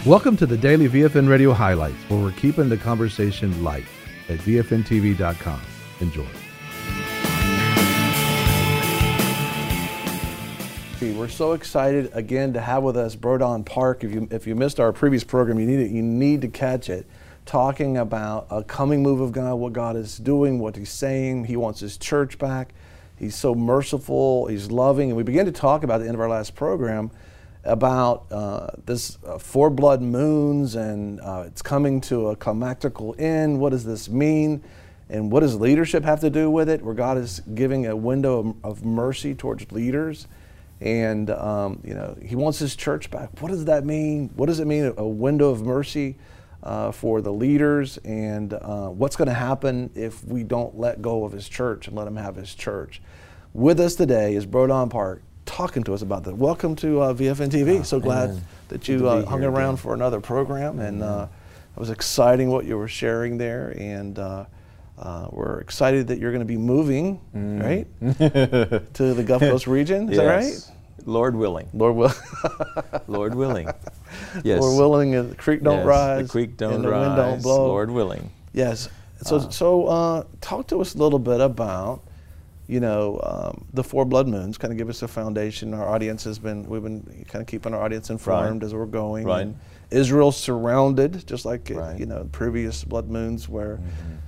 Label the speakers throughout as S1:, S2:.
S1: Welcome to the Daily VFN Radio Highlights, where we're keeping the conversation light at VFNTV.com. Enjoy.
S2: We're so excited again to have with us Brodon Park. If you missed our previous program, you need to catch it. Talking about a coming move of God, what God is doing, what He's saying. He wants His church back. He's so merciful. He's loving, and we began to talk about at the end of our last program about this four blood moons, and it's coming to a climactical end. What does this mean? And what does leadership have to do with it? Where God is giving a window of mercy towards leaders. And He wants His church back. What does that mean? What does it mean, a window of mercy for the leaders? And what's going to happen if we don't let go of His church and let Him have His church? With us today is Brodon Park, talking to us about that. Welcome to VFN TV. So glad that you hung around for another program, and it was exciting what you were sharing there, and we're excited that you're going to be moving, right, to the Gulf Coast region. Is that right?
S3: Lord willing.
S2: Lord willing.
S3: Lord willing. Yes.
S2: Lord willing, and the creek don't rise.
S3: The creek don't
S2: and the
S3: rise.
S2: wind don't blow.
S3: Lord willing.
S2: Yes. So talk to us a little bit about, the four blood moons. Kind of give us a foundation. Our audience we've been kind of keeping our audience informed as we're going.
S3: Right.
S2: And Israel's surrounded, just like previous blood moons, where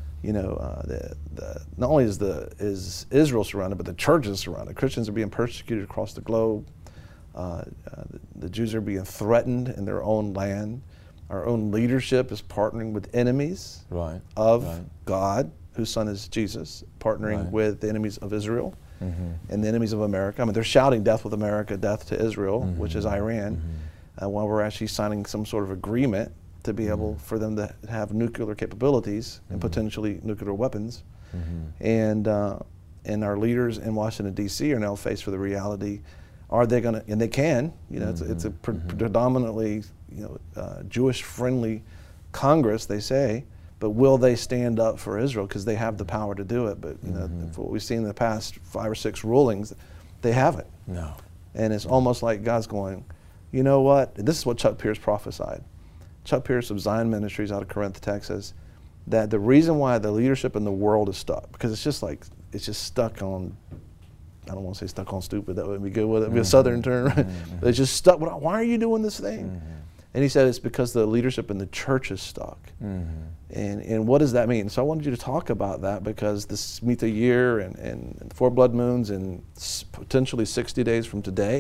S2: not only is Israel surrounded, but the church is surrounded. Christians are being persecuted across the globe. The Jews are being threatened in their own land. Our own leadership is partnering with enemies of God, whose son is Jesus, partnering with the enemies of Israel and the enemies of America. I mean, they're shouting death with America, death to Israel, which is Iran, while we're actually signing some sort of agreement to be able for them to have nuclear capabilities and potentially nuclear weapons. And our leaders in Washington, D.C. are now faced with the reality, are they going to, and they can, it's a predominantly Jewish-friendly Congress, they say, but will they stand up for Israel? Because they have the power to do it. But for what we've seen in the past 5 or 6 rulings, they haven't.
S3: No.
S2: And it's almost like God's going, you know what? And this is what Chuck Pierce prophesied. Chuck Pierce of Zion Ministries out of Corinth, Texas, that the reason why the leadership in the world is stuck, because it's just stuck on, I don't want to say stuck on stupid, that would be good, would it be a southern term, right? But it's just stuck, why are you doing this thing? And he said it's because the leadership in the church is stuck. And what does that mean? So I wanted you to talk about that, because this Shemitah year and 4 blood moons and potentially 60 days from today,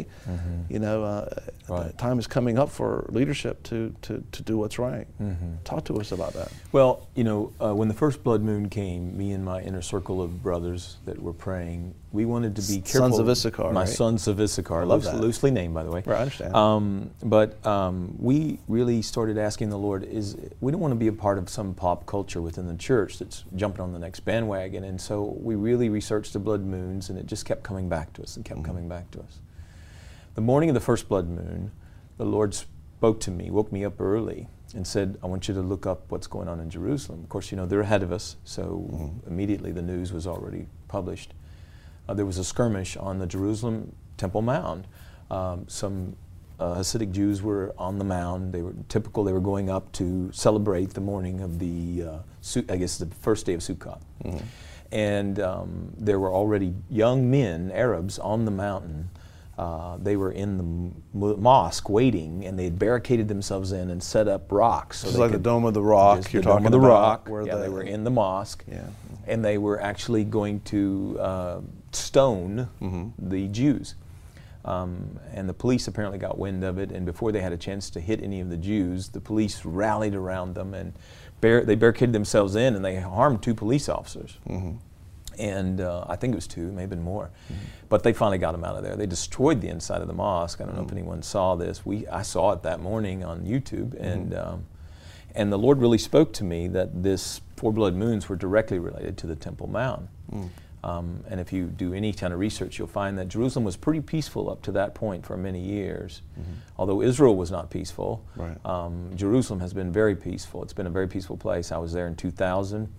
S2: time is coming up for leadership to do what's right. Talk to us about that.
S3: Well, when the first blood moon came, me and my inner circle of brothers that were praying, we wanted to be careful.
S2: Sons of Issachar,
S3: My
S2: right?
S3: Sons of Issachar, loosely named, by the way.
S2: Right, I understand.
S3: But we really started asking the Lord, we don't want to be a part of some pop culture within the church that's jumping on the next bandwagon. And so we really researched the blood moons, and it just kept coming back to us and kept coming back to us. The morning of the first blood moon, the Lord spoke to me, woke me up early, and said, I want you to look up what's going on in Jerusalem. Of course, they're ahead of us, so immediately the news was already published. There was a skirmish on the Jerusalem Temple Mound. Some Hasidic Jews were on the mound. They were going up to celebrate the morning of the first day of Sukkot. And there were already young men, Arabs, on the mountain. They were in the mosque waiting, and they had barricaded themselves in and set up rocks.
S2: So like the Dome of the Rock,
S3: you're talking about. The Dome of the Rock, where they were in the mosque, and they were actually going to stone the Jews. And the police apparently got wind of it, and before they had a chance to hit any of the Jews, the police rallied around them, and they barricaded themselves in, and they harmed 2 police officers. And I think it was 2, maybe more. But they finally got them out of there. They destroyed the inside of the mosque. I don't know if anyone saw this. I saw it that morning on YouTube, and the Lord really spoke to me that this 4 blood moons were directly related to the Temple Mount. And if you do any kind of research, you'll find that Jerusalem was pretty peaceful up to that point for many years. Although Israel was not peaceful, Jerusalem has been very peaceful. It's been a very peaceful place. I was there in 2000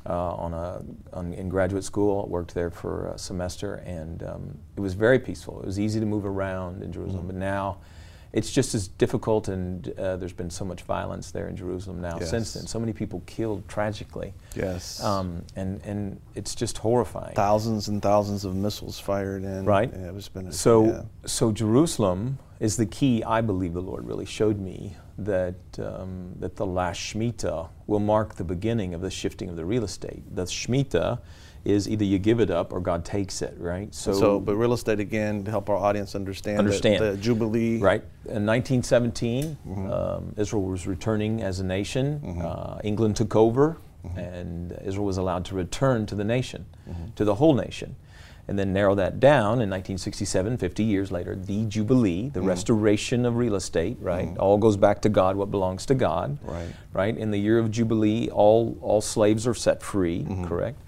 S3: in graduate school. I worked there for a semester, and it was very peaceful. It was easy to move around in Jerusalem, but now it's just as difficult, and there's been so much violence there in Jerusalem now since then. So many people killed tragically.
S2: Yes.
S3: And it's just horrifying.
S2: Thousands and thousands of missiles fired in.
S3: Right.
S2: Yeah, it's been
S3: so Jerusalem is the key. I believe the Lord really showed me that that the last Shemitah will mark the beginning of the shifting of the real estate. The Shemitah is either you give it up or God takes it, right?
S2: But real estate, again, to help our audience understand. The Jubilee.
S3: Right. In 1917, Israel was returning as a nation. England took over, and Israel was allowed to return to the nation, to the whole nation. And then narrow that down in 1967, 50 years later, the Jubilee, the restoration of real estate, right? All goes back to God, what belongs to God.
S2: Right.
S3: Right? In the year of Jubilee, all slaves are set free, correct?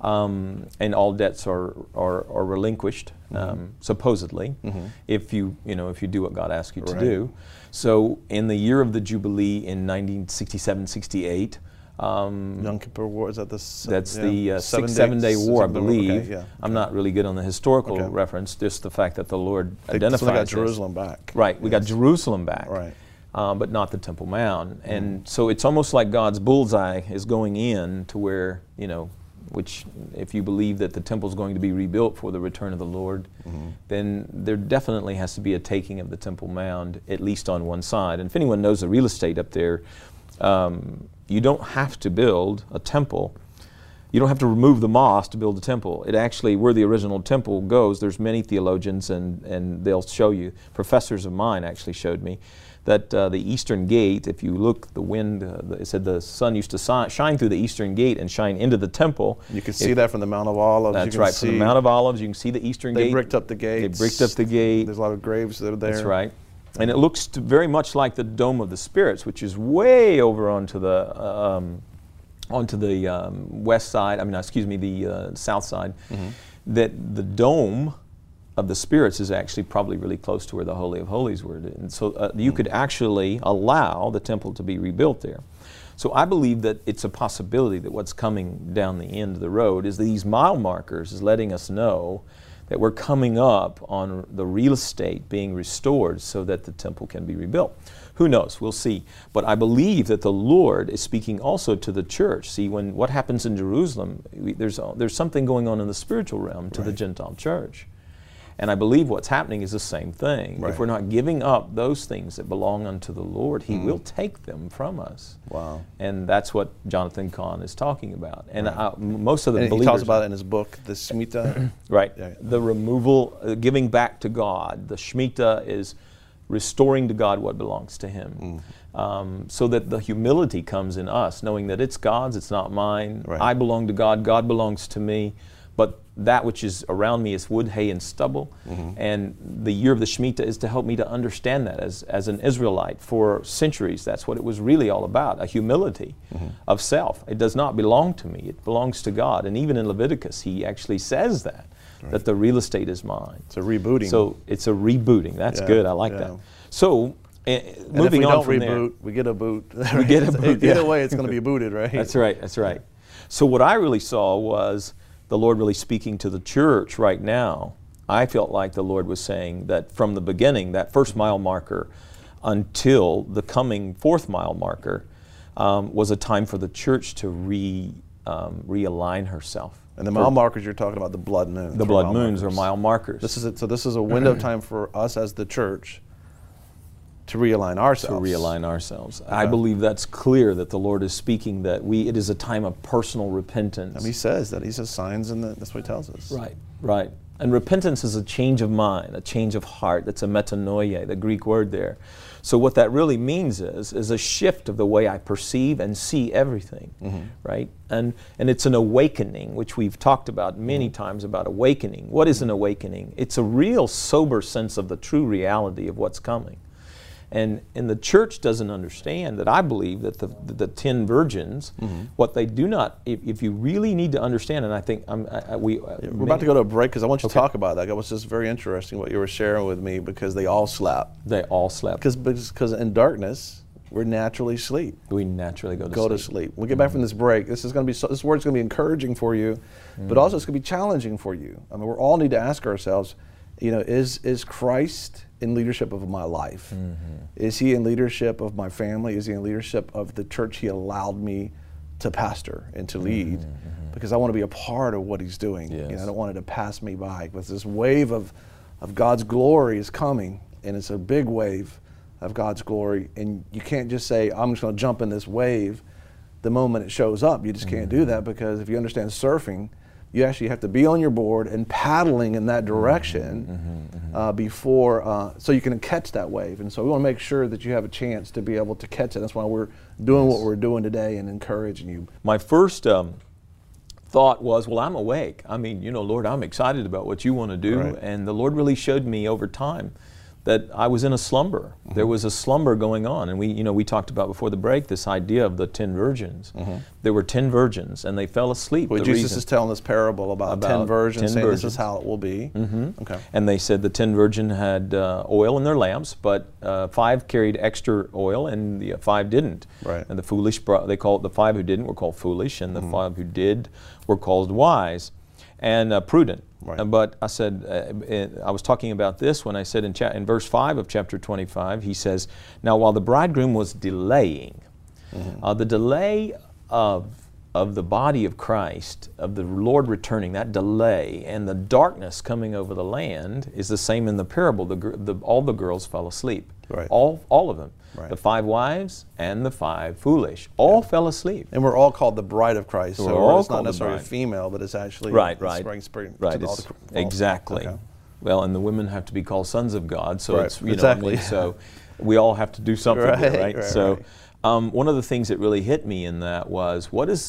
S3: And all debts are relinquished, supposedly, if you do what God asks you to do. So in the year of the Jubilee in 1967-68,
S2: Yom Kippur War, is that
S3: that's the 7-day war, I believe.
S2: Okay,
S3: I'm not really good on the historical reference, just the fact that the Lord identifies
S2: we got Jerusalem back.
S3: Right, we got Jerusalem back.
S2: Right.
S3: But not the Temple Mount. And so it's almost like God's bullseye is going in to where, which if you believe that the temple is going to be rebuilt for the return of the Lord, then there definitely has to be a taking of the Temple Mount, at least on one side. And if anyone knows the real estate up there, you don't have to build a temple. You don't have to remove the mosque to build a temple. It actually, where the original temple goes, there's many theologians, and they'll show you, professors of mine actually showed me, that the eastern gate, if you look, the wind, it said the sun used to shine through the eastern gate and shine into the temple.
S2: You can see that from the Mount of Olives.
S3: That's right, from the Mount of Olives, you can see the eastern gate.
S2: They bricked up the gates.
S3: They bricked up the gate.
S2: There's a lot of graves that are there.
S3: That's right. And it looks very much like the Dome of the Spirits, which is way over onto the west side, the south side, that the Dome of the Spirits is actually probably really close to where the Holy of Holies were. And so you could actually allow the temple to be rebuilt there. So I believe that it's a possibility that what's coming down the end of the road is these mile markers is letting us know that we're coming up on the real estate being restored so that the temple can be rebuilt. Who knows? We'll see. But I believe that the Lord is speaking also to the church. See, when what happens in Jerusalem, there's something going on in the spiritual realm to the Gentile church. And I believe what's happening is the same thing. Right. If we're not giving up those things that belong unto the Lord, He will take them from us.
S2: Wow.
S3: And that's what Jonathan Cahn is talking about. And most of the believers...
S2: He talks about it in his book, the Shemitah.
S3: Right. Yeah. The removal, giving back to God. The Shemitah is restoring to God what belongs to Him. So that the humility comes in us, knowing that it's God's, it's not mine. Right. I belong to God, God belongs to me. But that which is around me is wood, hay, and stubble. And the year of the Shemitah is to help me to understand that as an Israelite. For centuries, that's what it was really all about, a humility of self. It does not belong to me, it belongs to God. And even in Leviticus, he actually says that, that the real estate is mine.
S2: It's a rebooting.
S3: So it's a rebooting. That's good, I like that. So, moving on from there.
S2: We get a boot.
S3: We get a boot.
S2: Either way, it's going to be booted, right?
S3: That's right, that's right. So what I really saw was the Lord really speaking to the church right now. I felt like the Lord was saying that from the beginning, that first mile marker until the coming fourth mile marker was a time for the church to realign herself.
S2: And the mile markers you're talking about, the blood moons.
S3: The blood moons are mile markers.
S2: This is a window of time for us as the church to realign ourselves.
S3: To realign ourselves. I believe that's clear that the Lord is speaking that it is a time of personal repentance.
S2: I mean, he says signs, and that's what he tells us.
S3: Right, right. And repentance is a change of mind, a change of heart. That's a metanoia, the Greek word there. So what that really means is a shift of the way I perceive and see everything, right? And it's an awakening, which we've talked about many times about awakening. What is an awakening? It's a real sober sense of the true reality of what's coming. And the church doesn't understand that. I believe that the 10 virgins, what they do not, if you really need to understand, and I think we're
S2: about to go to a break because I want you to talk about that. That was just very interesting what you were sharing with me, because they all slept.
S3: They all slept.
S2: Because in darkness, we're naturally asleep.
S3: We naturally go to sleep.
S2: We'll get back from this break. This word's going to be encouraging for you, but also it's going to be challenging for you. I mean, we all need to ask ourselves, is Christ in leadership of my life? Is he in leadership of my family? Is he in leadership of the church he allowed me to pastor and to lead? Because I want to be a part of what he's doing.
S3: Yes.
S2: You know, I don't want it to pass me by. Because this wave of God's glory is coming, and it's a big wave of God's glory. And you can't just say, I'm just going to jump in this wave the moment it shows up. You just can't do that, because if you understand surfing, you actually have to be on your board and paddling in that direction before, so you can catch that wave. And so we want to make sure that you have a chance to be able to catch it. That's why we're doing what we're doing today and encouraging you.
S3: My first thought was, well, I'm awake. I mean, you know, Lord, I'm excited about what you want to do.
S2: Right.
S3: And the Lord really showed me over time that I was in a slumber. There was a slumber going on. And we talked about before the break this idea of the 10 virgins. There were 10 virgins and they fell asleep.
S2: Well, Jesus is telling this parable about 10 virgins, saying this is how it will be. Okay.
S3: And they said the 10 virgin had oil in their lamps, but 5 carried extra oil and the 5 didn't.
S2: Right.
S3: And the foolish, they called the 5 who didn't were called foolish, and the 5 who did were called wise and prudent.
S2: Right.
S3: But I said, I was talking about this when I said in verse 5 of chapter 25, he says, now while the bridegroom was delaying, the delay of the body of Christ, of the Lord returning, that delay and the darkness coming over the land is the same in the parable. All the girls fell asleep.
S2: Right.
S3: All of them.
S2: Right.
S3: The 5 wives and the 5 foolish all fell asleep.
S2: And we're all called the bride of Christ.
S3: We're
S2: So
S3: all
S2: it's not
S3: called the
S2: necessarily a
S3: bride.
S2: female, but it's actually
S3: Right. Exactly.
S2: Okay.
S3: Well, and the women have to be called sons of God. So
S2: Right.
S3: it's, you know,
S2: Exactly.
S3: I mean, so we all have to do something here, right?
S2: Right,
S3: So
S2: right.
S3: one of the things that really hit me in that was,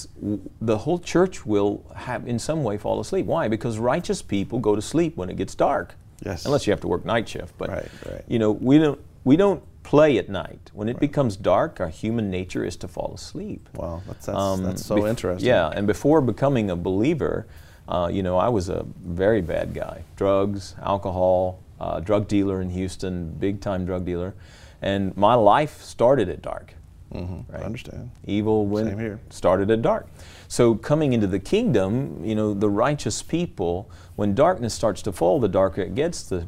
S3: the whole church will have in some way fall asleep. Why? Because righteous people go to sleep when it gets dark.
S2: Yes.
S3: Unless you have to work night shift. But
S2: Right.
S3: you know, we don't play at night. When it becomes dark, our human nature is to fall asleep.
S2: Wow, that's so interesting.
S3: Yeah, and before becoming a believer, you know, I was a very bad guy. Drugs, alcohol, drug dealer in Houston, big time drug dealer. And my life started at dark.
S2: I understand.
S3: Evil
S2: Same here.
S3: started at dark. So coming into the kingdom, you know, the righteous people, when darkness starts to fall, the darker it gets, the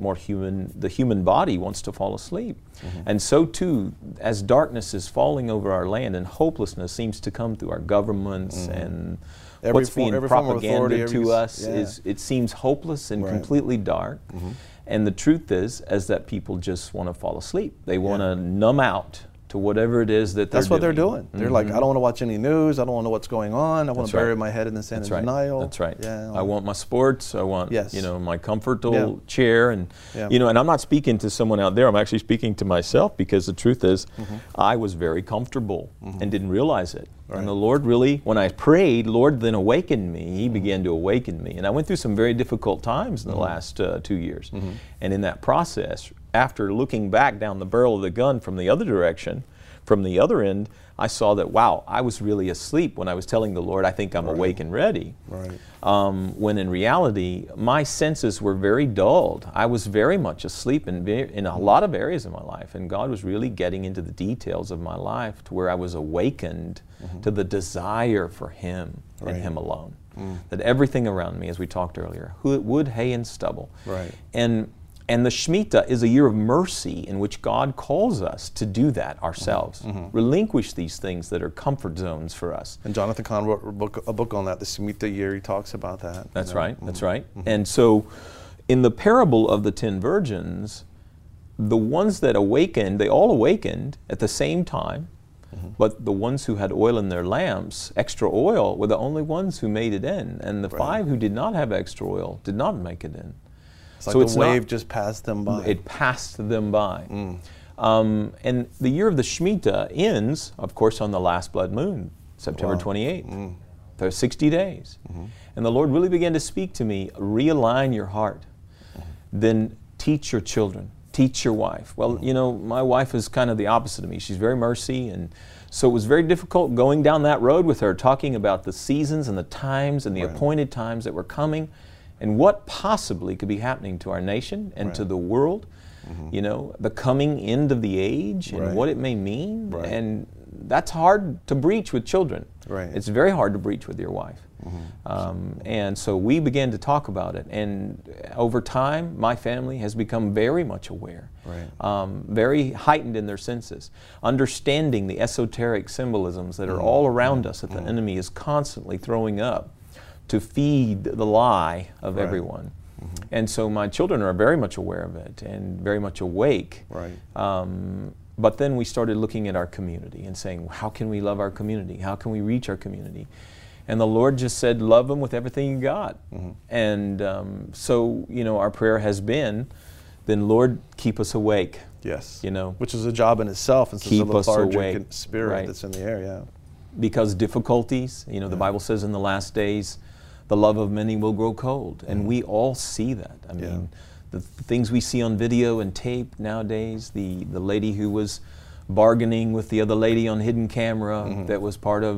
S3: human body wants to fall asleep. And so too, as darkness is falling over our land and hopelessness seems to come through our governments and what's being propaganda to us is, it seems hopeless and completely dark. And the truth is that people just want to fall asleep. They want to numb out to whatever it is that
S2: That's what they're doing. They're like, I don't want to watch any news. I don't want to know what's going on. I want to bury my head in the sand of denial.
S3: That's right.
S2: Yeah.
S3: I want my sports. I want, you know, my comfortable chair. And,
S2: Yeah.
S3: you know, and I'm not speaking to someone out there. I'm actually speaking to myself, because the truth is I was very comfortable and didn't realize it.
S2: Right.
S3: And the Lord really, when I prayed, Lord then awakened me. He began to awaken me. And I went through some very difficult times in the last 2 years. And in that process, after looking back down the barrel of the gun from the other direction, from the other end, I saw that, wow, I was really asleep when I was telling the Lord, I think I'm awake and ready.
S2: Right.
S3: When in reality, my senses were very dulled. I was very much asleep in a lot of areas of my life, and God was really getting into the details of my life to where I was awakened to the desire for Him and Him alone. That everything around me, as we talked earlier, wood, hay, and stubble.
S2: Right.
S3: And the Shemitah is a year of mercy in which God calls us to do that ourselves. Relinquish these things that are comfort zones for us.
S2: And Jonathan Cahn wrote a book on that, the Shemitah year. He talks about that.
S3: That's right, that's right. And so in the parable of the 10 virgins, the ones that awakened, they all awakened at the same time, but the ones who had oil in their lamps, extra oil, were the only ones who made it in. And the 5 who did not have extra oil did not make it in.
S2: It's like the wave just passed them by.
S3: It passed them by. And the year of the Shemitah ends, of course, on the last blood moon, September 28th. There are 60 days. And the Lord really began to speak to me, realign your heart. Then teach your children, teach your wife. Well, you know, my wife is kind of the opposite of me. She's very mercy, and so it was very difficult going down that road with her, talking about the seasons and the times and the appointed times that were coming, and what possibly could be happening to our nation and to the world, you know, the coming end of the age and what it may mean. And that's hard to breach with children.
S2: Right.
S3: It's very hard to breach with your wife. And so we began to talk about it, and over time my family has become very much aware, very heightened in their senses, understanding the esoteric symbolisms that are all around us that the enemy is constantly throwing up to feed the lie of everyone. And so my children are very much aware of it and very much awake. But then we started looking at our community and saying, how can we love our community? How can we reach our community? And the Lord just said, love them with everything you got. And so, you know, our prayer has been, then Lord, keep us awake.
S2: Yes.
S3: You know,
S2: which is a job in itself. And
S3: keep us awake.
S2: Spirit that's in the air,
S3: Because difficulties, you know, the Bible says in the last days, the love of many will grow cold. And we all see that. I mean, the things we see on video and tape nowadays, the lady who was bargaining with the other lady on hidden camera that was part of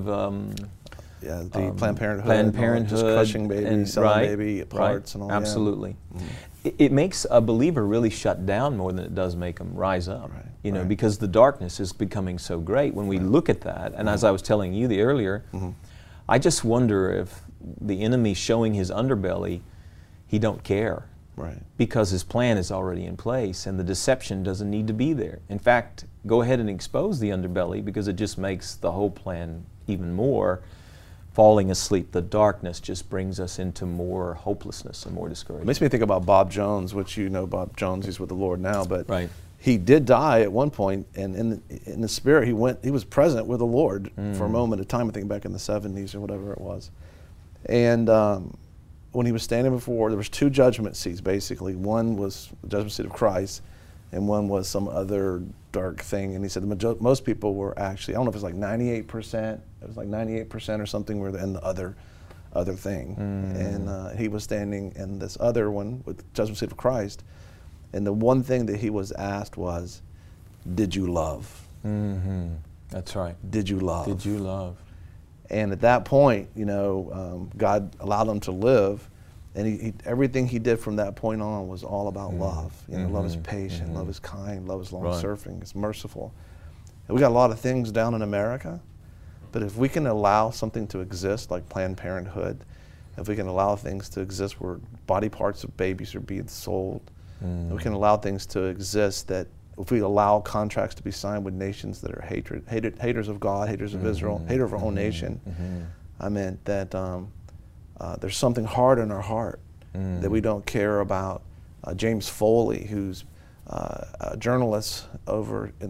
S2: the Planned Parenthood.
S3: Planned Parenthood.
S2: Just crushing babies, selling baby parts and all that.
S3: Absolutely. It makes a believer really shut down more than it does make them rise up. You know, because the darkness is becoming so great when we look at that. And as I was telling you earlier, I just wonder if the enemy showing his underbelly, he don't care. Because his plan is already in place and the deception doesn't need to be there. In fact, go ahead and expose the underbelly because it just makes the whole plan even more falling asleep. The darkness just brings us into more hopelessness and more discouragement.
S2: It makes me think about Bob Jones, which you know Bob Jones, he's with the Lord now, but he did die at one point, and in the spirit he was present with the Lord for a moment of time, I think back in the 70s or whatever it was. And when he was standing before, there was two judgment seats basically. One was the judgment seat of Christ, and one was some other dark thing. And he said most people were actually, I don't know if it was like 98%, it was like 98% or something were in the other thing. And he was standing in this other one with the judgment seat of Christ. And the one thing that he was asked was, did you love?
S3: That's right.
S2: Did you love?
S3: Did you love?
S2: And at that point, you know, God allowed him to live, and everything he did from that point on was all about love. You know, love is patient, love is kind, love is long-suffering, it's merciful. And we got a lot of things down in America, but if we can allow something to exist like Planned Parenthood, if we can allow things to exist where body parts of babies are being sold, we can allow things to exist that if we allow contracts to be signed with nations that are haters of God, haters of Israel, haters of our own nation, I meant that there's something hard in our heart that we don't care about. James Foley, who's a journalist over in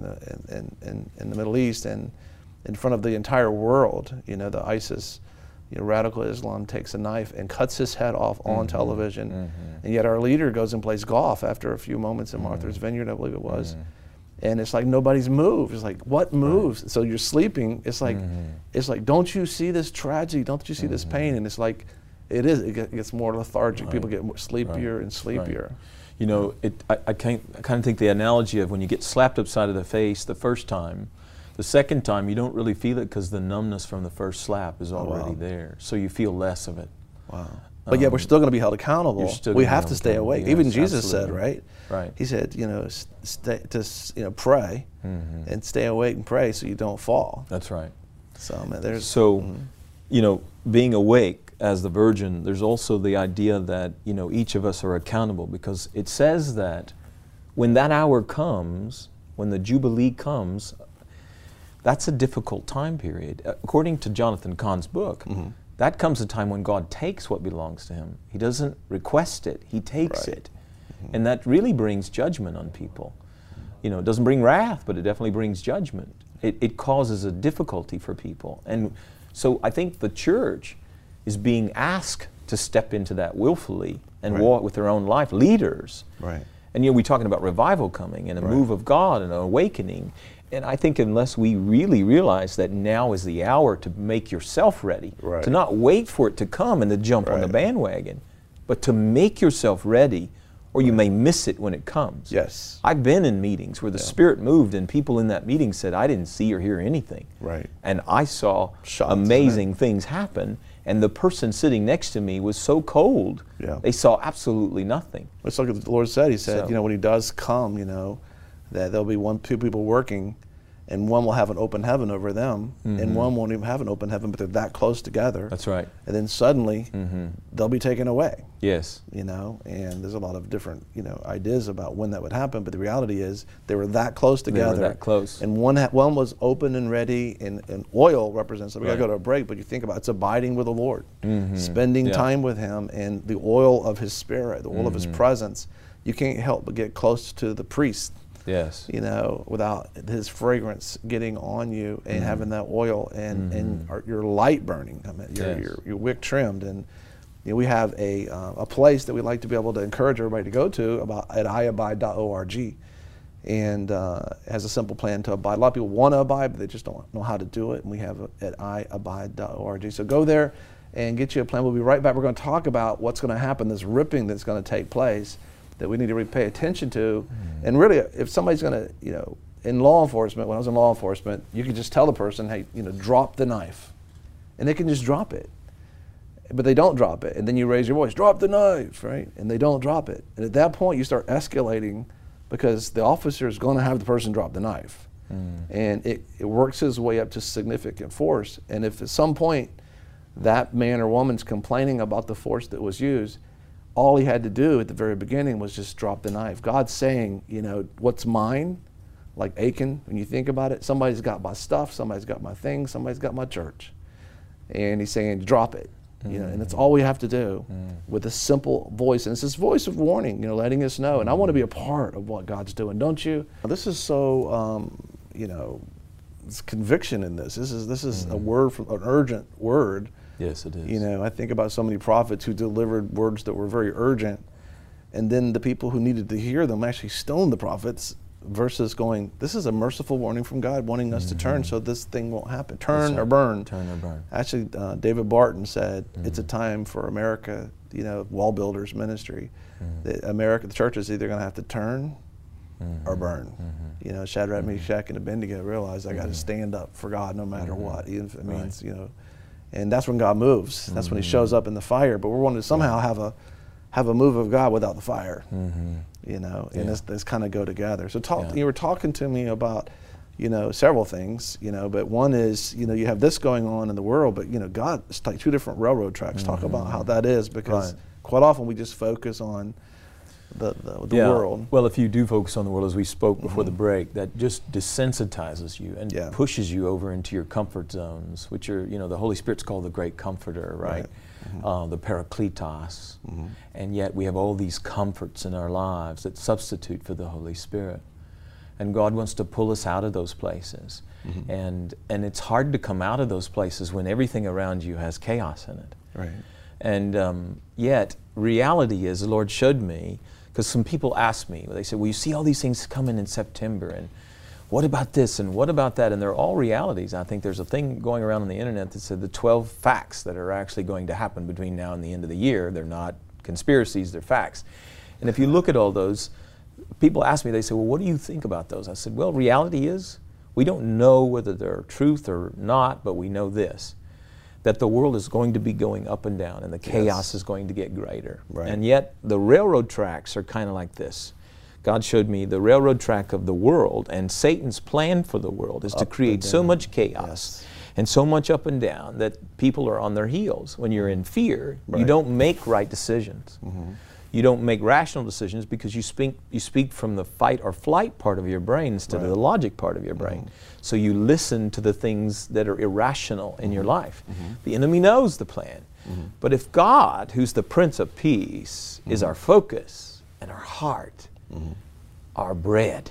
S2: the Middle East and in front of the entire world, you know, the ISIS, you know, radical Islam takes a knife and cuts his head off on television, and yet our leader goes and plays golf after a few moments in Martha's Vineyard, I believe it was, and it's like nobody's moved. It's like, what moves? So you're sleeping. It's like, don't you see this tragedy? Don't you see this pain? And it's like, it gets more lethargic. People get more sleepier and sleepier.
S3: You know, I kind of think the analogy of when you get slapped upside of the face the first time, the second time you don't really feel it because the numbness from the first slap is already there. So you feel less of it.
S2: But yet we're still going to be held accountable. We have to stay awake.
S3: Yes,
S2: even Jesus said, right? He said, you know, pray and stay awake and pray so you don't fall.
S3: That's right.
S2: So man, there's
S3: you know, being awake as the Virgin, there's also the idea that, you know, each of us are accountable, because it says that when that hour comes, when the Jubilee comes, that's a difficult time period. According to Jonathan Cahn's book, that comes a time when God takes what belongs to him. He doesn't request it, he takes it. And that really brings judgment on people. You know, it doesn't bring wrath, but it definitely brings judgment. It causes a difficulty for people. And so I think the church is being asked to step into that willfully and walk with their own life, leaders. And you know, we're talking about revival coming and a move of God and an awakening. And I think unless we really realize that now is the hour to make yourself ready, to not wait for it to come and to jump on the bandwagon, but to make yourself ready, or you may miss it when it comes. I've been in meetings where the Spirit moved and people in that meeting said, I didn't see or hear anything. And I saw amazing things happen, and the person sitting next to me was so cold, they saw absolutely nothing.
S2: It's like the Lord said, He said, you know, when He does come, you know, that there'll be two people working, and one will have an open heaven over them, and one won't even have an open heaven, but they're that close together.
S3: That's right.
S2: And then suddenly, they'll be taken away.
S3: Yes.
S2: You know, and there's a lot of different, you know, ideas about when that would happen, but the reality is they were that close together.
S3: They were that close.
S2: And one was open and ready, and oil represents, so we gotta go to a break, but you think about it's abiding with the Lord, spending time with Him, and the oil of His Spirit, the oil of His presence. You can't help but get close to the priest.
S3: Yes.
S2: You know, without his fragrance getting on you and having that oil and your light burning, I mean, your wick trimmed. And you know, we have a place that we like to be able to encourage everybody to go to at iabide.org, and it has a simple plan to abide. A lot of people want to abide, but they just don't know how to do it. And we have it at iabide.org. So go there and get you a plan. We'll be right back. We're going to talk about what's going to happen, this ripping that's going to take place, that we need to really pay attention to. And really, if somebody's going to, you know, in law enforcement, when I was in law enforcement, you could just tell the person, hey, you know, drop the knife. And they can just drop it. But they don't drop it. And then you raise your voice, drop the knife, right? And they don't drop it. And at that point, you start escalating because the officer is going to have the person drop the knife. And it works its way up to significant force. And if at some point that man or woman's complaining about the force that was used, all he had to do at the very beginning was just drop the knife. God's saying, you know, what's mine, like Achan, when you think about it, somebody's got my stuff, somebody's got my things, somebody's got my church. And he's saying, drop it. You know, and that's all we have to do with a simple voice. And it's this voice of warning, you know, letting us know. And I want to be a part of what God's doing, don't you? This is so, you know, it's conviction in this. This is a word, from an urgent word.
S3: Yes, it is.
S2: You know, I think about so many prophets who delivered words that were very urgent, and then the people who needed to hear them actually stoned the prophets, versus going, this is a merciful warning from God wanting us to turn so this thing won't happen. Turn or burn.
S3: Turn or burn.
S2: Actually, David Barton said, it's a time for America, you know, wall builders ministry. The church is either going to have to turn or burn. You know, Shadrach, Meshach, and Abednego realized I got to stand up for God no matter what, even if it means, you know. And that's when God moves. That's when He shows up in the fire. But we're wanting to somehow have a move of God without the fire. You know, and this kind of go together. So you were talking to me about, you know, several things. You know, but one is, you know, you have this going on in the world, but you know, God, it's like two different railroad tracks. Talk about how that is, because quite often we just focus on the world.
S3: Well, if you do focus on the world, as we spoke before the break, that just desensitizes you and pushes you over into your comfort zones, which are, you know, the Holy Spirit's called the Great Comforter, right? The Parakletos. And yet we have all these comforts in our lives that substitute for the Holy Spirit. And God wants to pull us out of those places. And it's hard to come out of those places when everything around you has chaos in it.
S2: Right.
S3: And yet, reality is, the Lord showed me, because some people ask me, they say, well, you see all these things coming in September, and what about this, and what about that? And they're all realities. I think there's a thing going around on the internet that said the 12 facts that are actually going to happen between now and the end of the year. They're not conspiracies, they're facts. And if you look at all those, people ask me, they say, well, what do you think about those? I said, well, reality is, we don't know whether they're truth or not, but we know this, that the world is going to be going up and down, and the chaos is going to get greater. And yet the railroad tracks are kind of like this. God showed me the railroad track of the world, and Satan's plan for the world is to create so much chaos and so much up and down that people are on their heels. When you're in fear, you don't make right decisions. You don't make rational decisions because you speak from the fight or flight part of your brain instead of the logic part of your brain. So you listen to the things that are irrational in your life. The enemy knows the plan. But if God, who's the Prince of Peace, is our focus and our heart, our bread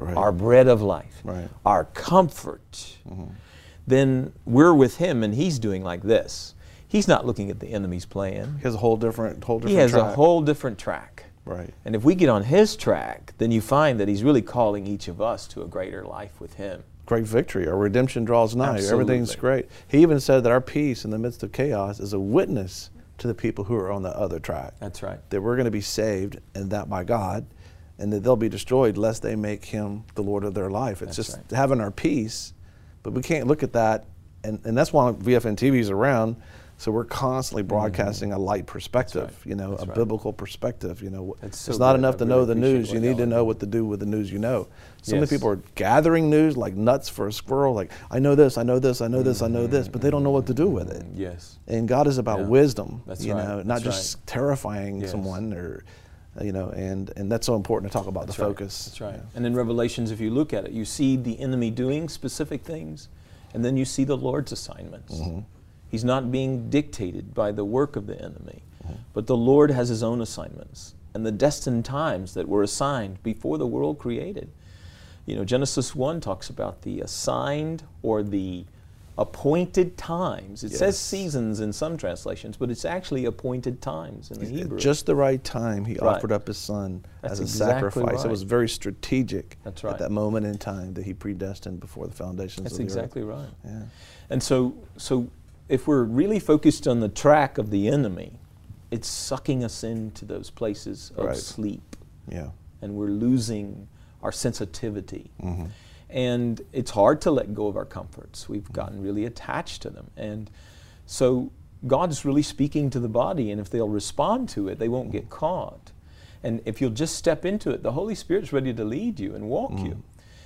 S3: of life, our comfort, then we're with Him, and He's doing like this. He's not looking at the enemy's plan.
S2: He has a whole different track.
S3: He has a whole different track.
S2: Right.
S3: And if we get on His track, then you find that He's really calling each of us to a greater life with Him.
S2: Great victory. Our redemption draws nigh.
S3: Absolutely.
S2: Everything's great. He even said that our peace in the midst of chaos is a witness to the people who are on the other track.
S3: That's right.
S2: That we're going to be saved, and that by God, and that they'll be destroyed lest they make Him the Lord of their life. It's just having our peace, but we can't look at that, and that's why VFN TV is around, So we're constantly broadcasting a light perspective, you know, a biblical perspective. You know, it's not enough to know the news. You need to know what to do with the news you know. So many people are gathering news like nuts for a squirrel. Like, I know this, I know this, I know this, I know this, but they don't know what to do with it.
S3: Yes.
S2: And God is about wisdom, you know, not just terrifying someone or, you know, and that's so important to talk about the focus.
S3: That's right. And in Revelations, if you look at it, you see the enemy doing specific things, and then you see the Lord's assignments. He's not being dictated by the work of the enemy, but the Lord has His own assignments and the destined times that were assigned before the world created. You know, Genesis 1 talks about the assigned or the appointed times. It says seasons in some translations, but it's actually appointed times in the Hebrew.
S2: Just the right time, He offered up His Son as a sacrifice. It was very strategic at that moment in time that He predestined before the foundations of the earth.
S3: That's exactly right. Yeah. And so if we're really focused on the track of the enemy, it's sucking us into those places of sleep. Yeah. And we're losing our sensitivity. And it's hard to let go of our comforts. We've gotten really attached to them. And so God's really speaking to the body, and if they'll respond to it, they won't get caught. And if you'll just step into it, the Holy Spirit's ready to lead you and walk you.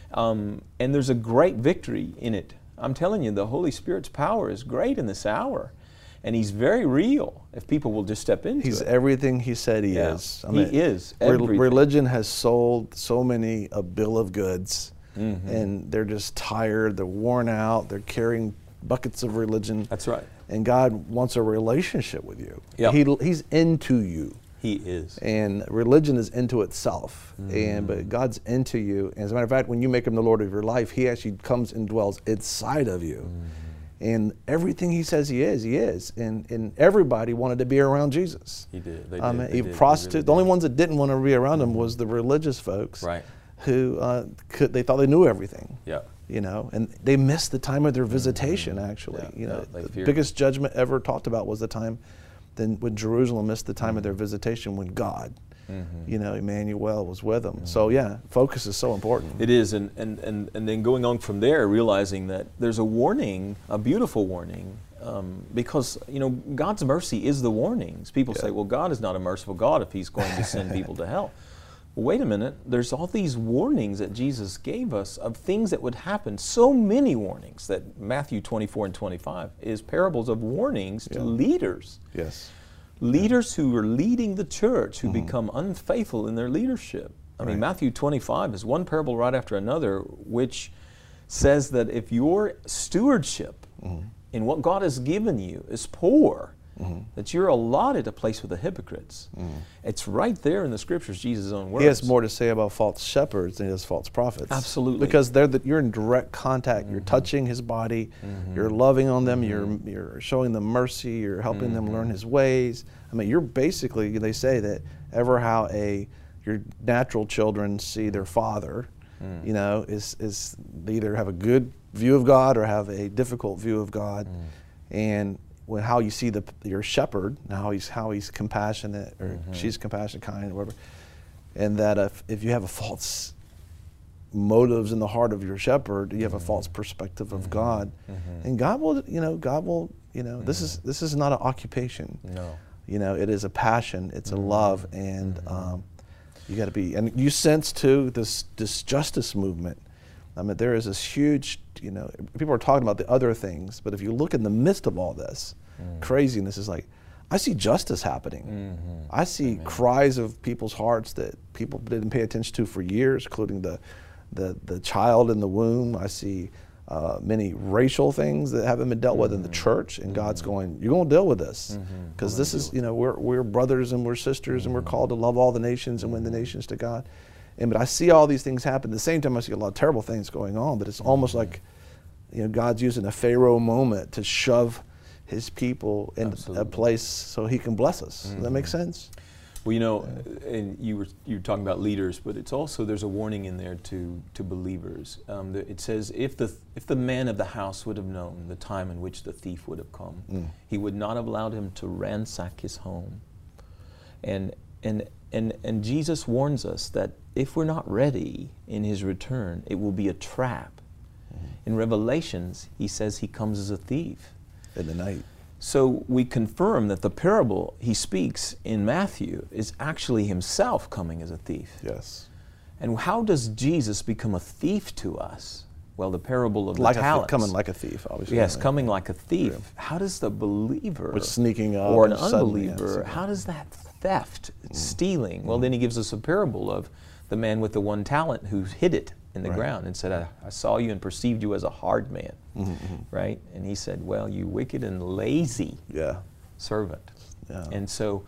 S3: And there's a great victory in it. I'm telling you, the Holy Spirit's power is great in this hour. And He's very real if people will just step into it.
S2: He's everything He said He is.
S3: I mean, He is everything.
S2: Religion has sold so many a bill of goods. And they're just tired, they're worn out, they're carrying buckets of religion.
S3: That's right.
S2: And God wants a relationship with you. He's into you.
S3: He is.
S2: And religion is into itself. But God's into you. And as a matter of fact, when you make Him the Lord of your life, He actually comes and dwells inside of you. And everything He says He is. And everybody wanted to be around Jesus.
S3: He did.
S2: Even prostitutes. The only ones that didn't want to be around Him was the religious folks.
S3: Right.
S2: Who they thought they knew everything.
S3: Yeah.
S2: You know, and they missed the time of their visitation. Actually, you know, the biggest judgment ever talked about was the time when Jerusalem missed the time of their visitation when God, you know, Emmanuel was with them. So yeah, focus is so important.
S3: It is, and then going on from there, realizing that there's a warning, a beautiful warning, because you know God's mercy is the warnings. People say, well, God is not a merciful God if He's going to send people to hell. Wait a minute, there's all these warnings that Jesus gave us of things that would happen, so many warnings that Matthew 24 and 25 is parables of warnings to leaders.
S2: Yes.
S3: Leaders who are leading the church, who become unfaithful in their leadership. I mean, Matthew 25 is one parable right after another, which says that if your stewardship in what God has given you is poor, that you're allotted a place with the hypocrites. It's right there in the Scriptures, Jesus' own words.
S2: He has more to say about false shepherds than he does false prophets.
S3: Absolutely.
S2: Because you're in direct contact. You're touching His body. You're loving on them. You're showing them mercy. You're helping them learn His ways. I mean, you're basically, they say that ever how your natural children see their father, you know, is they either have a good view of God or have a difficult view of God. And how you see your shepherd, how he's compassionate, or she's compassionate, kind, or whatever, and that if you have a false motives in the heart of your shepherd, you have a false perspective of God, and God will, this is not an occupation.
S3: No,
S2: you know, it is a passion, it's a love, and you got to be, and you sense too this justice movement. I mean, there is this huge, you know, people are talking about the other things, but if you look in the midst of all this craziness, is like, I see justice happening. I see cries of people's hearts that people didn't pay attention to for years, including the child in the womb. I see many racial things that haven't been dealt with in the church, and God's going, you're going to deal with this, because this is, you know, we're brothers and we're sisters, and we're called to love all the nations and win the nations to God. But I see all these things happen. At the same time, I see a lot of terrible things going on, but it's almost like, you know, God's using a Pharaoh moment to shove His people in a place so He can bless us. Does that make sense?
S3: Well, you know, and you were talking about leaders, but it's also, there's a warning in there to believers. It says, if the man of the house would have known the time in which the thief would have come, he would not have allowed him to ransack his home. And Jesus warns us that if we're not ready in His return, it will be a trap. In Revelations, He says He comes as a thief.
S2: In the night.
S3: So we confirm that the parable he speaks in Matthew is actually himself coming as a thief.
S2: Yes.
S3: And how does Jesus become a thief to us? Well, the parable of the
S2: like
S3: talents.
S2: Coming like a thief, obviously.
S3: Yes, coming like a thief. Yeah. How does the believer
S2: with sneaking up
S3: or an unbeliever, how does that theft, stealing? Well, then he gives us a parable of the man with the one talent who hid it in the ground and said, I saw you and perceived you as a hard man, right? And he said, well, you wicked and lazy servant. Yeah. And so,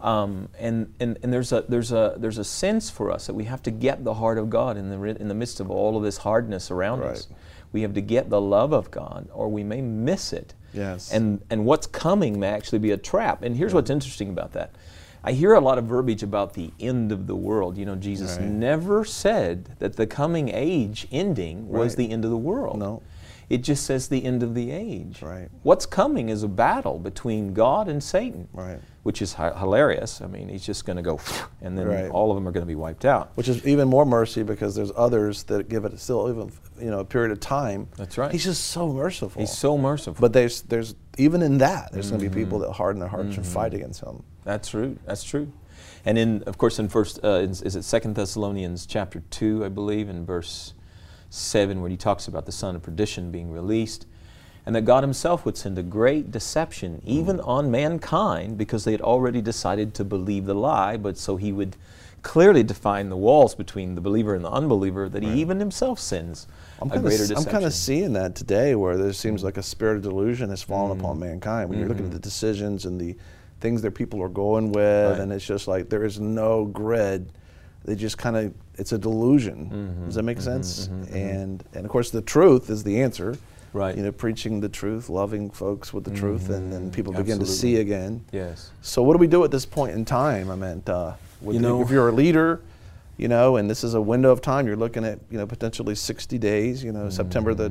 S3: and there's a sense for us that we have to get the heart of God in the midst of all of this hardness around us. We have to get the love of God, or we may miss it.
S2: Yes.
S3: And what's coming may actually be a trap. And here's what's interesting about that. I hear a lot of verbiage about the end of the world. You know, Jesus never said that the coming age ending was the end of the world.
S2: No.
S3: It just says the end of the age.
S2: Right.
S3: What's coming is a battle between God and Satan, which is hilarious. I mean, he's just going to go, and then all of them are going to be wiped out.
S2: Which is even more mercy, because there's others that give it still even a period of time.
S3: That's right.
S2: He's just so merciful.
S3: He's so merciful.
S2: But there's even in that, there's going to be people that harden their hearts and fight against him.
S3: That's true. That's true. And of course, in is it 2 Thessalonians chapter 2, I believe, in verse 7, where he talks about the son of perdition being released, and that God himself would send a great deception even on mankind, because they had already decided to believe the lie, but so he would clearly define the walls between the believer and the unbeliever, that he even himself sends a greater deception.
S2: I'm kind of seeing that today, where there seems like a spirit of delusion has fallen upon mankind. When you're looking at the decisions and the things that people are going with, and it's just like there is no grid. They just kind of, it's a delusion. Does that make sense? And of course the truth is the answer. Right. You know, preaching the truth, loving folks with the truth, and then people begin to see again.
S3: Yes.
S2: So what do we do at this point in time? I mean, if you're a leader, you know, and this is a window of time, you're looking at, you know, potentially 60 days, you know, September the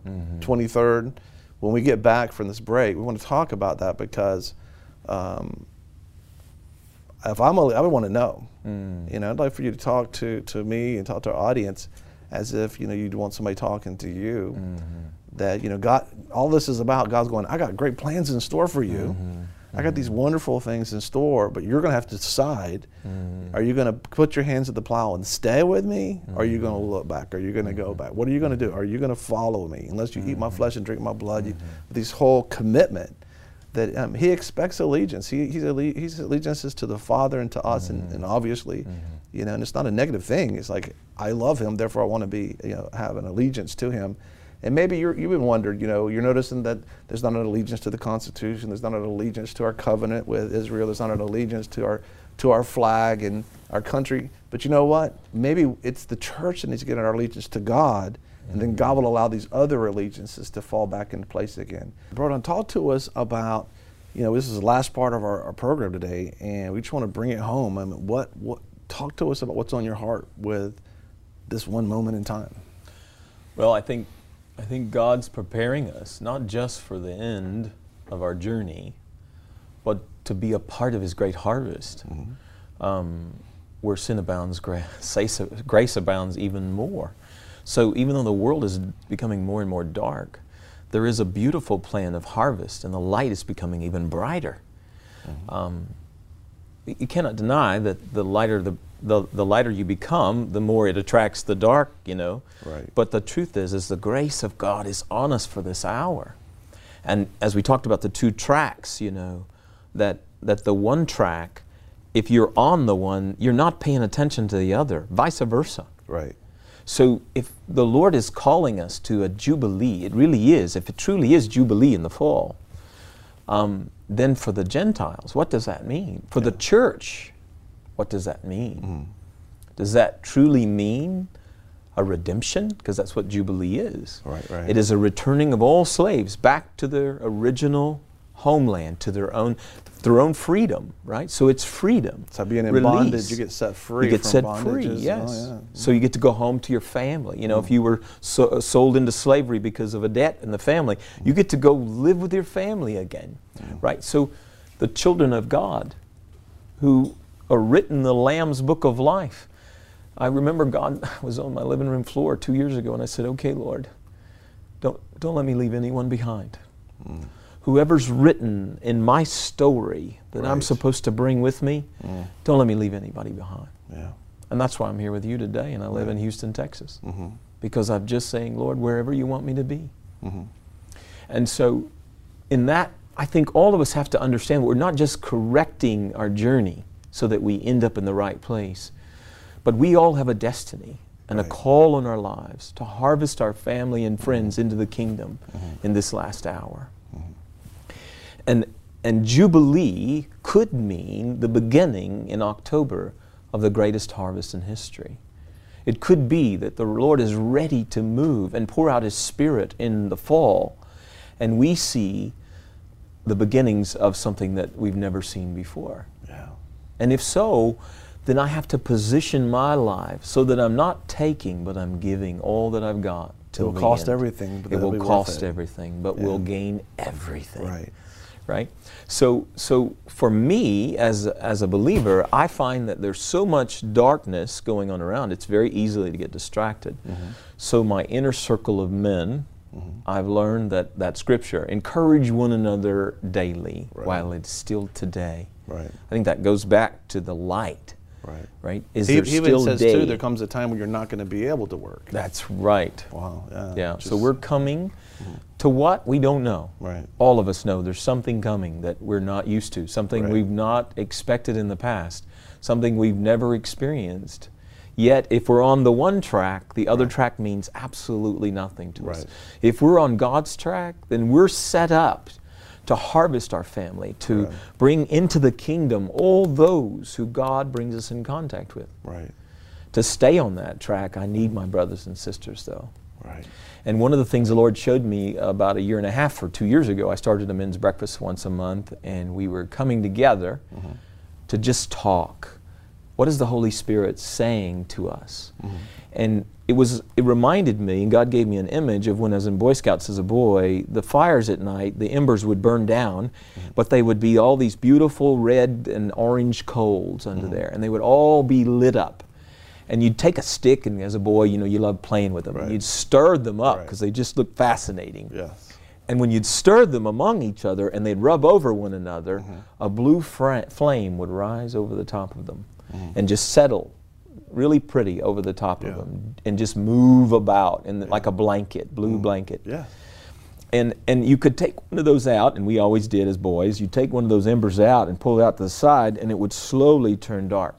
S2: 23rd. When we get back from this break, we want to talk about that, because if I would want to know. You know, I'd like for you to talk to me and talk to our audience as if, you know, you'd want somebody talking to you. That, you know, God, all this is about, God's going, I got great plans in store for you. I got these wonderful things in store, but you're going to have to decide, are you going to put your hands at the plow and stay with me? Or are you going to look back? Are you going to go back? What are you going to do? Are you going to follow me? Unless you eat my flesh and drink my blood, this whole commitment that he expects allegiance. His allegiance is to the Father and to us, and obviously, you know, and it's not a negative thing. It's like, I love him, therefore I want to be, you know, have an allegiance to him. And maybe you've been wondered, you know, you're noticing that there's not an allegiance to the Constitution, there's not an allegiance to our covenant with Israel, there's not an allegiance to our flag and our country. But you know what? Maybe it's the church that needs to get our allegiance to God, and then God will allow these other allegiances to fall back into place again. Broden, talk to us about, you know, this is the last part of our program today, and we just want to bring it home. I mean, talk to us about what's on your heart with this one moment in time.
S3: Well, I think God's preparing us not just for the end of our journey, but to be a part of his great harvest. Where sin abounds, grace abounds even more. So even though the world is becoming more and more dark, there is a beautiful plan of harvest, and the light is becoming even brighter. You cannot deny that the lighter the lighter you become, the more it attracts the dark, you know.
S2: Right.
S3: But the truth is the grace of God is on us for this hour. And as we talked about the two tracks, you know, that the one track, if you're on the one, you're not paying attention to the other, vice versa.
S2: Right.
S3: So if the Lord is calling us to a jubilee, it really is, if it truly is jubilee in the fall, then for the Gentiles, what does that mean? For the church, what does that mean? Does that truly mean a redemption? Because that's what jubilee is.
S2: Right, right.
S3: It is a returning of all slaves back to their original homeland, to their own freedom, right? So it's freedom.
S2: So being in bondage, you get set free.
S3: You get
S2: from
S3: set
S2: bondages.
S3: free, yes.
S2: Oh, yeah.
S3: So you get to go home to your family. You know, if you were sold into slavery because of a debt in the family, you get to go live with your family again, right? So the children of God who are written in the Lamb's Book of Life. I remember God was on my living room floor 2 years ago, and I said, okay, Lord, don't let me leave anyone behind. whoever's written in my story that I'm supposed to bring with me, don't let me leave anybody behind.
S2: Yeah.
S3: And that's why I'm here with you today, and I live in Houston, Texas. Because I'm just saying, Lord, wherever you want me to be. And so in that, I think all of us have to understand we're not just correcting our journey so that we end up in the right place, but we all have a destiny and a call on our lives to harvest our family and friends into the kingdom in this last hour. And Jubilee could mean the beginning in October of the greatest harvest in history. It could be that the Lord is ready to move and pour out His Spirit in the fall, and we see the beginnings of something that we've never seen before.
S2: Yeah.
S3: And if so, then I have to position my life so that I'm not taking, but I'm giving all that I've got.
S2: It will cost everything, but
S3: it will cost everything, but we'll gain everything.
S2: Right.
S3: Right? So for me, as a believer, I find that there's so much darkness going on around, it's very easy to get distracted. So my inner circle of men, I've learned that scripture, encourage one another daily while it's still today.
S2: Right.
S3: I think that goes back to the light.
S2: Right.
S3: Right? Is
S2: he
S3: there
S2: even
S3: still
S2: says
S3: day?
S2: too, there comes a time when you're not going to be able to work.
S3: That's right.
S2: Wow. Yeah.
S3: Yeah. So we're coming to what? We don't know.
S2: Right.
S3: All of us know there's something coming that we're not used to, something we've not expected in the past, something we've never experienced. Yet, if we're on the one track, the other track means absolutely nothing to us. If we're on God's track, then we're set up to harvest our family, to bring into the kingdom all those who God brings us in contact with.
S2: Right.
S3: To stay on that track, I need my brothers and sisters, though.
S2: Right.
S3: And one of the things the Lord showed me about 1.5 years or 2 years ago, I started a men's breakfast once a month, and we were coming together to just talk. What is the Holy Spirit saying to us? And it reminded me, and God gave me an image of when I was in Boy Scouts as a boy, the fires at night, the embers would burn down, but they would be all these beautiful red and orange coals under there, and they would all be lit up. And you'd take a stick, and as a boy, you know, you loved playing with them. And you'd stir them up because they just looked fascinating.
S2: Yes.
S3: And when you'd stir them among each other and they'd rub over one another, a blue flame would rise over the top of them and just settle really pretty over the top of them and just move about in like a blanket, blue blanket.
S2: Yeah.
S3: And you could take one of those out, and we always did as boys, you take one of those embers out and pull it out to the side, and it would slowly turn dark.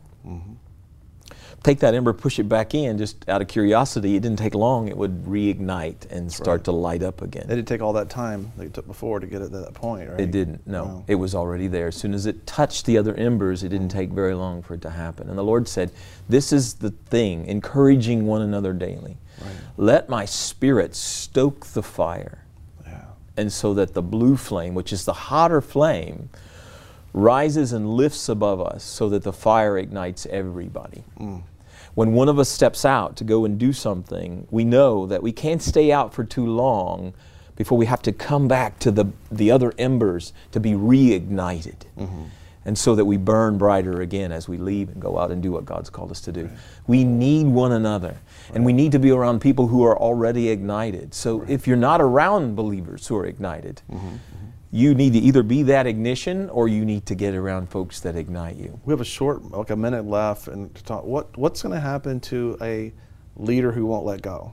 S3: Take that ember, push it back in, just out of curiosity. It didn't take long. It would reignite and start to light up again.
S2: It didn't take all that time that it took before to get it to that point, right?
S3: It didn't, no. It was already there. As soon as it touched the other embers, it didn't take very long for it to happen. And the Lord said, this is the thing, encouraging one another daily. Let my Spirit stoke the fire. And so that the blue flame, which is the hotter flame, rises and lifts above us so that the fire ignites everybody. When one of us steps out to go and do something, we know that we can't stay out for too long before we have to come back to the other embers to be reignited. And so that we burn brighter again as we leave and go out and do what God's called us to do. We need one another. And we need to be around people who are already ignited. So if you're not around believers who are ignited, you need to either be that ignition or you need to get around folks that ignite you.
S2: We have a short, like a minute left, and to talk. What's going to happen to a leader who won't let go?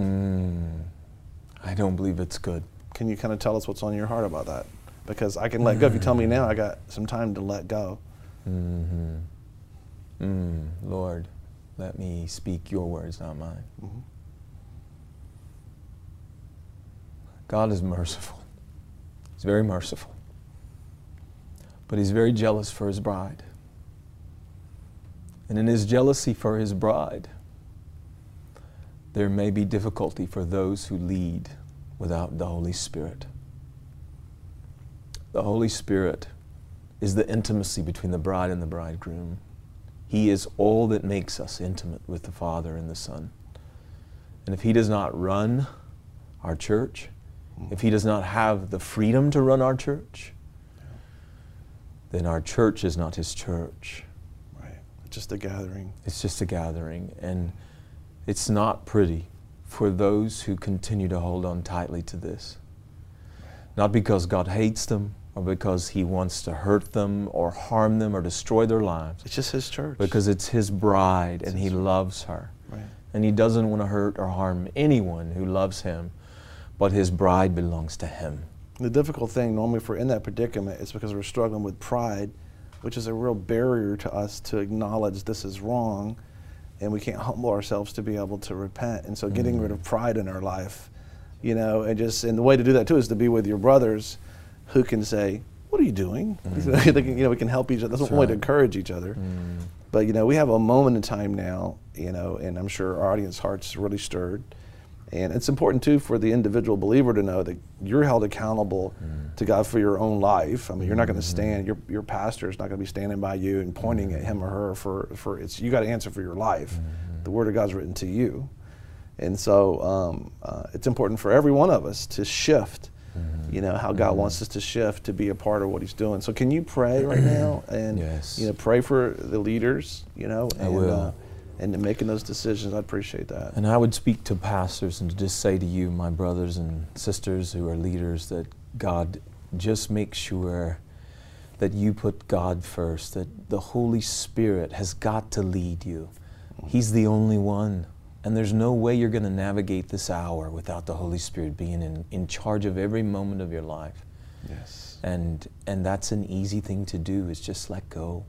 S3: I don't believe it's good.
S2: Can you kind of tell us what's on your heart about that? Because I can let go. If you tell me now, I got some time to let go.
S3: Lord, let me speak your words, not mine. God is merciful. He's very merciful. But He's very jealous for His bride. And in His jealousy for His bride, there may be difficulty for those who lead without the Holy Spirit. The Holy Spirit is the intimacy between the bride and the bridegroom. He is all that makes us intimate with the Father and the Son. And if He does not run our church, if He does not have the freedom to run our church, then our church is not His church.
S2: Right. It's just a gathering.
S3: It's just a gathering. And it's not pretty for those who continue to hold on tightly to this. Not because God hates them or because He wants to hurt them or harm them or destroy their lives.
S2: It's just His church.
S3: Because it's His bride and He loves her.
S2: Right.
S3: And He doesn't want to hurt or harm anyone who loves Him, but His bride belongs to Him.
S2: The difficult thing normally if we're in that predicament is because we're struggling with pride, which is a real barrier to us to acknowledge this is wrong, and we can't humble ourselves to be able to repent. And so getting rid of pride in our life, you know, and the way to do that too is to be with your brothers who can say, what are you doing? You know, we can help each other. That's one way to encourage each other. But, you know, we have a moment in time now, you know, and I'm sure our audience heart's really stirred. And it's important too for the individual believer to know that you're held accountable to God for your own life. I mean, you're not going to stand, your pastor is not going to be standing by you and pointing at him or her for it's, you got to answer for your life. The Word of God's written to you. And so it's important for every one of us to shift, you know, how God wants us to shift to be a part of what He's doing. So can you pray right now and, you know, pray for the leaders, you know, and,
S3: I will.
S2: And in making those decisions. I appreciate that.
S3: And I would speak to pastors and just say to you, my brothers and sisters who are leaders, that God, just make sure that you put God first, that the Holy Spirit has got to lead you. He's the only one. And there's no way you're going to navigate this hour without the Holy Spirit being in charge of every moment of your life.
S2: Yes.
S3: And that's an easy thing to do, is just let go.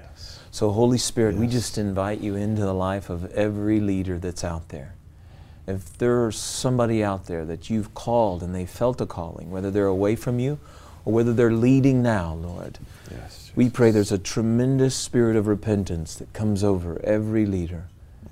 S3: So Holy Spirit, we just invite you into the life of every leader that's out there. If there's somebody out there that you've called and they felt a calling, whether they're away from you or whether they're leading now, Lord, we pray there's a tremendous spirit of repentance that comes over every leader,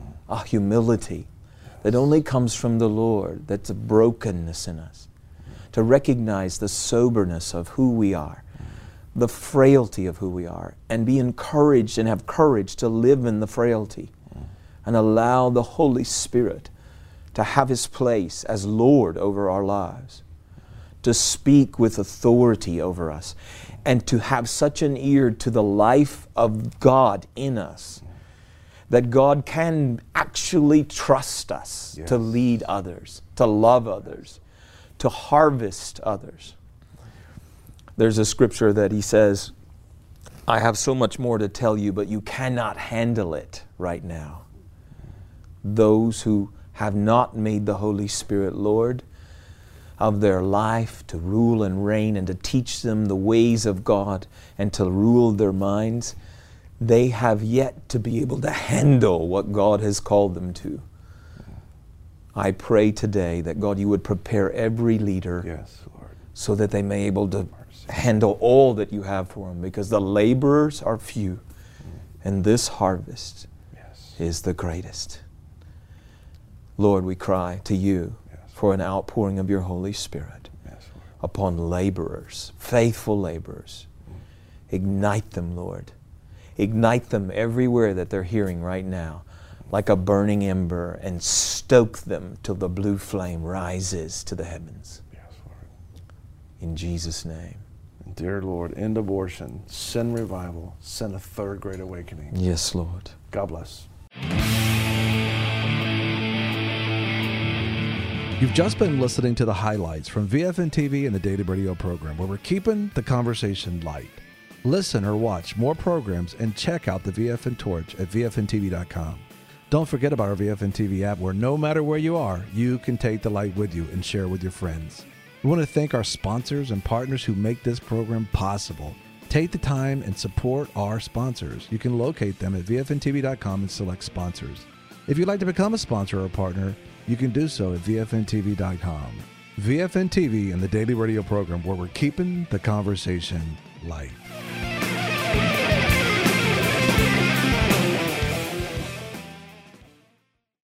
S3: a humility that only comes from the Lord, that's a brokenness in us, to recognize the soberness of who we are, the frailty of who we are, and be encouraged and have courage to live in the frailty and allow the Holy Spirit to have His place as Lord over our lives, to speak with authority over us, and to have such an ear to the life of God in us that God can actually trust us to lead others, to love others, to harvest others. There's a scripture that He says, I have so much more to tell you, but you cannot handle it right now. Those who have not made the Holy Spirit Lord of their life to rule and reign and to teach them the ways of God and to rule their minds, they have yet to be able to handle what God has called them to. I pray today that God, you would prepare every leader so that they may be able to handle all that you have for them, because the laborers are few and this harvest is the greatest. Lord, we cry to you for an outpouring of your Holy Spirit upon laborers, faithful laborers. Ignite them, Lord. Ignite them everywhere that they're hearing right now, like a burning ember, and stoke them till the blue flame rises to the heavens. In Jesus' name.
S2: Dear Lord, end abortion, send revival, send a third great awakening.
S3: Yes, Lord.
S2: God bless.
S1: You've just been listening to the highlights from VFN TV and the Daily Radio program, where we're keeping the conversation light. Listen or watch more programs and check out the VFN Torch at VFNTV.com. Don't forget about our VFN TV app, where no matter where you are, you can take the light with you and share with your friends. We want to thank our sponsors and partners who make this program possible. Take the time and support our sponsors. You can locate them at VFNTV.com and select sponsors. If you'd like to become a sponsor or partner, you can do so at VFNTV.com. VFN TV and the Daily Radio program, where we're keeping the conversation light.